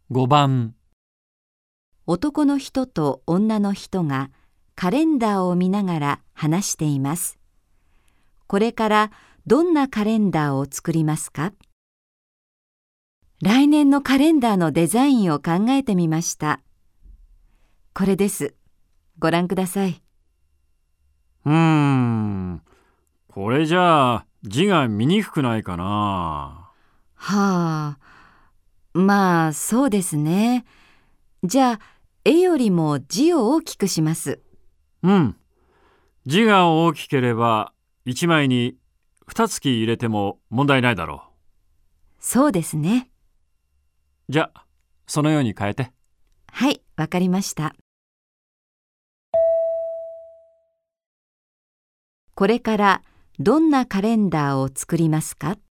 5番、 男の人と女の人がカレンダーを見ながら話しています。これからどんなカレンダーを作りますか？来年のカレンダーのデザインを考えてみました。これです。ご覧ください。 これじゃあ字が見にくくないかな。 はあ、まあそうですね。じゃあ絵よりも字を大きくします。 字が大きければ1枚に2月入れても問題ないだろそうですね。 う。じゃあそのように変えて。 はい、わかりました。これからどんなカレンダーを作りますか？